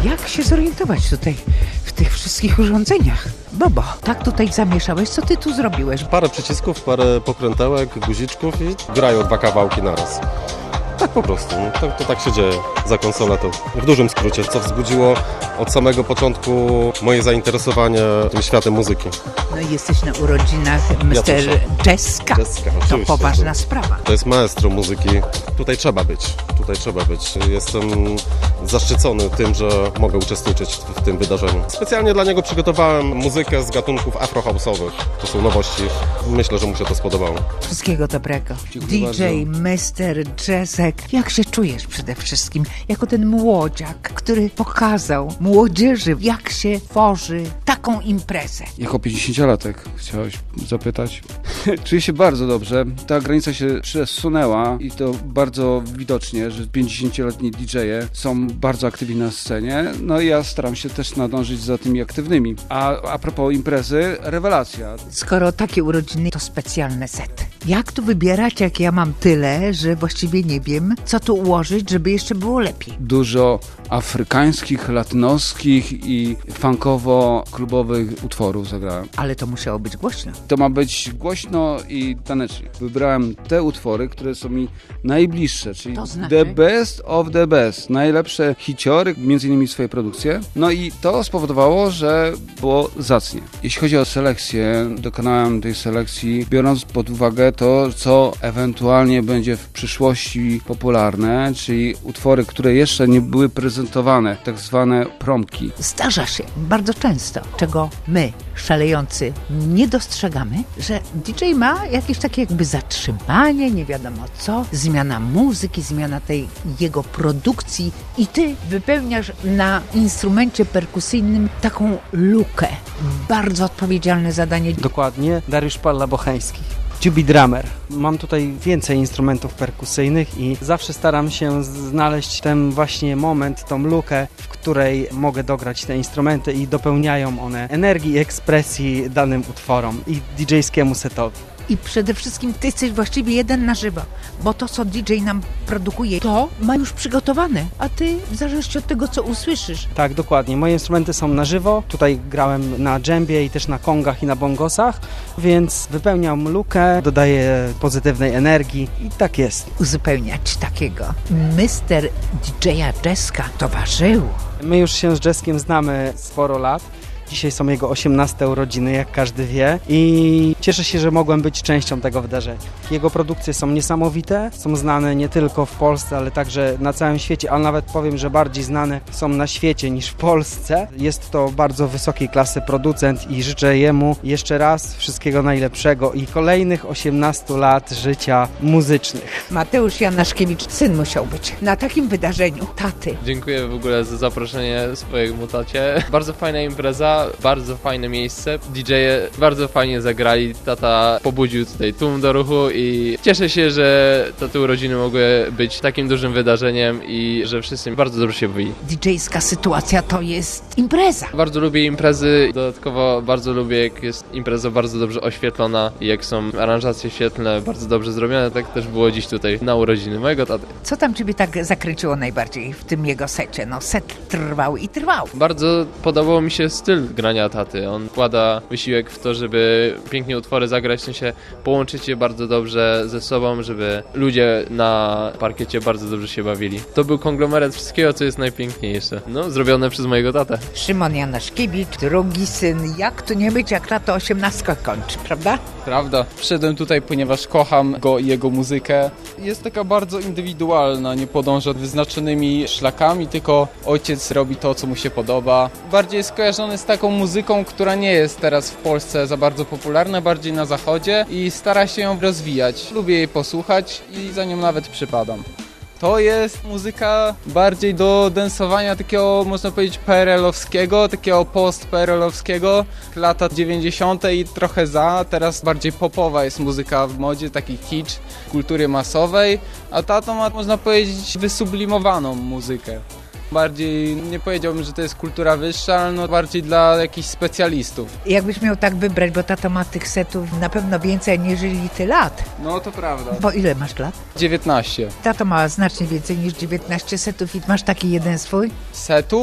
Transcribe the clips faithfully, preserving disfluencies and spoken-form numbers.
Jak się zorientować tutaj w tych wszystkich urządzeniach? Bobo, tak tutaj zamieszałeś, co ty tu zrobiłeś? Parę przycisków, parę pokrętełek, guziczków i grają dwa kawałki naraz. Tak po prostu, no, to, to tak się dzieje za konsoletą. W dużym skrócie, co wzbudziło od samego początku moje zainteresowanie tym światem muzyki. No i jesteś na urodzinach mister Jessica. Jessica, to oczywiście. poważna sprawa. To jest maestro muzyki. Tutaj trzeba być. Tutaj trzeba być. Jestem zaszczycony tym, że mogę uczestniczyć w, w tym wydarzeniu. Specjalnie dla niego przygotowałem muzykę z gatunków afro-house'owych. To są nowości. Myślę, że mu się to spodobało. Wszystkiego dobrego. Dziękuję D J mister Jessica. Jak się czujesz przede wszystkim jako ten młodziak, który pokazał młodzieży, jak się tworzy taką imprezę? Jako pięćdziesięciolatek chciałeś zapytać. Czuję się bardzo dobrze. Ta granica się przesunęła i to bardzo widocznie, że pięćdziesięcioletni D J-e są bardzo aktywni na scenie. No i ja staram się też nadążyć za tymi aktywnymi. A, a propos imprezy, rewelacja. Skoro takie urodziny, to specjalne sety. Jak tu wybierać, jak ja mam tyle, że właściwie nie wiem, co tu ułożyć, żeby jeszcze było lepiej? Dużo afrykańskich, latynoskich i funkowo-klubowych utworów zagrałem. Ale to musiało być głośno. To ma być głośno i tanecznie. Wybrałem te utwory, które są mi najbliższe, czyli To znaczy? the best of the best. Najlepsze hiciory, między innymi swoje produkcje. No i to spowodowało, że było zacnie. Jeśli chodzi o selekcję, dokonałem tej selekcji, biorąc pod uwagę to, co ewentualnie będzie w przyszłości popularne, czyli utwory, które jeszcze nie były prezentowane, tak zwane promki. Zdarza się bardzo często, czego my, szalejący, nie dostrzegamy, że D J ma jakieś takie jakby zatrzymanie, nie wiadomo co, zmiana muzyki, zmiana tej jego produkcji i ty wypełniasz na instrumencie perkusyjnym taką lukę. Bardzo odpowiedzialne zadanie. Dokładnie, Dariusz Palla-Bocheński. Tubi Drummer. Mam tutaj więcej instrumentów perkusyjnych i zawsze staram się znaleźć ten właśnie moment, tą lukę, w której mogę dograć te instrumenty i dopełniają one energii i ekspresji danym utworom i D J-skiemu setowi. I przede wszystkim ty jesteś właściwie jeden na żywo, bo to, co D J nam produkuje, to ma już przygotowane, a ty w zależności od tego, co usłyszysz. Tak, dokładnie. Moje instrumenty są na żywo. Tutaj grałem na dżembie i też na kongach i na bongosach, więc wypełniam lukę, dodaję pozytywnej energii i tak jest. Uzupełniać takiego mister D J-a Jessica towarzyszył. My już się z Jeskiem znamy sporo lat. Dzisiaj są jego osiemnaste urodziny, jak każdy wie, i cieszę się, że mogłem być częścią tego wydarzenia. Jego produkcje są niesamowite, są znane nie tylko w Polsce, ale także na całym świecie, ale nawet powiem, że bardziej znane są na świecie niż w Polsce. Jest to bardzo wysokiej klasy producent i życzę jemu jeszcze raz wszystkiego najlepszego i kolejnych osiemnastu lat życia muzycznych. Mateusz Janaszkiewicz, syn musiał być na takim wydarzeniu taty. Dziękuję w ogóle za zaproszenie swojemu tacie. Bardzo fajna impreza. Bardzo fajne miejsce. D J-e bardzo fajnie zagrali. Tata pobudził tutaj tłum do ruchu i cieszę się, że te urodziny mogły być takim dużym wydarzeniem i że wszyscy bardzo dobrze się bawili. D J-ska sytuacja to jest impreza. Bardzo lubię imprezy. Dodatkowo bardzo lubię, jak jest impreza bardzo dobrze oświetlona i jak są aranżacje świetlne bardzo dobrze zrobione. Tak też było dziś tutaj na urodziny mojego taty. Co tam ciebie tak zakręciło najbardziej w tym jego secie? No set trwał i trwał. Bardzo podobał mi się styl grania taty. On wkłada wysiłek w to, żeby pięknie utwory zagrać, w sensie połączyć je bardzo dobrze ze sobą, żeby ludzie na parkiecie bardzo dobrze się bawili. To był konglomerat wszystkiego, co jest najpiękniejsze. No, zrobione przez mojego tatę. Szymon Janaszkiewicz, drugi syn. Jak tu nie być, jak lato osiemnastka kończy, prawda? Prawda. Przyszedłem tutaj, ponieważ kocham go i jego muzykę. Jest taka bardzo indywidualna, nie podąża wyznaczonymi szlakami, tylko ojciec robi to, co mu się podoba. Bardziej jest skojarzony z taką muzyką, która nie jest teraz w Polsce za bardzo popularna, bardziej na zachodzie i stara się ją rozwijać. Lubię jej posłuchać i za nią nawet przypadam. To jest muzyka bardziej do dansowania takiego, można powiedzieć, P R L-owskiego, takiego post-P R L-owskiego, lata dziewięćdziesiąte i trochę za. Teraz bardziej popowa jest muzyka w modzie, taki kicz kultury masowej, a tato ma, można powiedzieć, wysublimowaną muzykę. Bardziej, nie powiedziałbym, że to jest kultura wyższa, ale no bardziej dla jakichś specjalistów. Jakbyś miał tak wybrać, bo tato ma tych setów na pewno więcej aniżeli ty lat. No to prawda. Bo ile masz lat? dziewiętnaście. Tato ma znacznie więcej niż dziewiętnaście setów i masz taki jeden swój? Setów?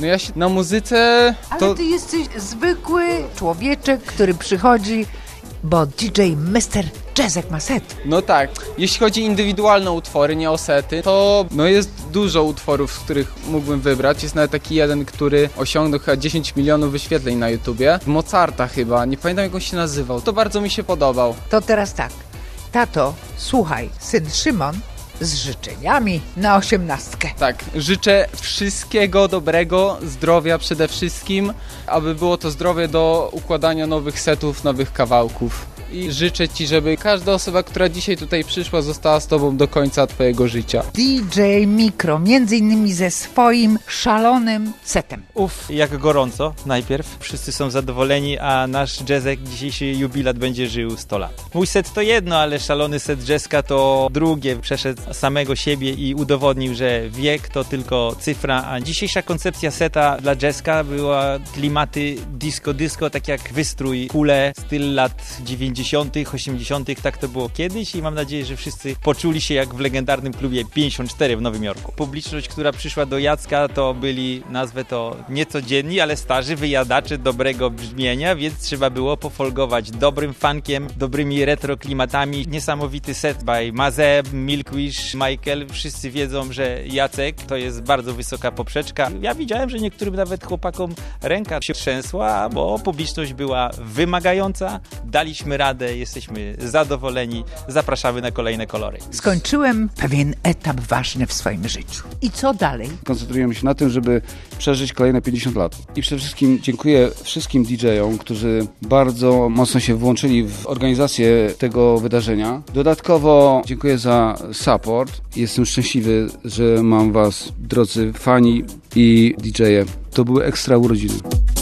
No ja się na muzyce Ale to... ty jesteś zwykły człowieczek, który przychodzi, bo D J mister Jazzek ma set. No tak, jeśli chodzi o indywidualne utwory, nie o sety, to no jest dużo utworów, z których mógłbym wybrać. Jest nawet taki jeden, który osiągnął chyba dziesięć milionów wyświetleń na YouTubie. Mozarta chyba, nie pamiętam jak on się nazywał. To bardzo mi się podobał. To teraz tak. Tato, słuchaj, syn Szymon z życzeniami na osiemnastkę. Tak, życzę wszystkiego dobrego, zdrowia przede wszystkim, aby było to zdrowie do układania nowych setów, nowych kawałków. I życzę Ci, żeby każda osoba, która dzisiaj tutaj przyszła, została z Tobą do końca Twojego życia. D J Mikro, między innymi ze swoim szalonym setem. Uf, jak gorąco najpierw. Wszyscy są zadowoleni, a nasz jazzek dzisiejszy jubilat będzie żył sto lat. Mój set to jedno, ale szalony set jazzka to drugie. Przeszedł samego siebie i udowodnił, że wiek to tylko cyfra, a dzisiejsza koncepcja seta dla jazzka była klimaty disco-disco, tak jak wystrój, kule, styl lat dziewięćdziesiątych, osiemdziesiątych, tak to było kiedyś i mam nadzieję, że wszyscy poczuli się jak w legendarnym klubie pięćdziesiąt cztery w Nowym Jorku. Publiczność, która przyszła do Jacka, to byli, nazwę to niecodzienni, ale starzy wyjadacze dobrego brzmienia, więc trzeba było pofolgować dobrym funkiem, dobrymi retro klimatami. Niesamowity set by Maze, Milkwish, Michael. Wszyscy wiedzą, że Jacek to jest bardzo wysoka poprzeczka. Ja widziałem, że niektórym nawet chłopakom ręka się trzęsła, bo publiczność była wymagająca. Daliśmy radę, jesteśmy zadowoleni. Zapraszamy na kolejne kolory. Skończyłem pewien etap ważny w swoim życiu. I co dalej? Koncentrujemy się na tym, żeby przeżyć kolejne pięćdziesiąt lat. I przede wszystkim dziękuję wszystkim D J-om, którzy bardzo mocno się włączyli w organizację tego wydarzenia. Dodatkowo dziękuję za support. Jestem szczęśliwy, że mam was, drodzy fani i D J-e. To były ekstra urodziny.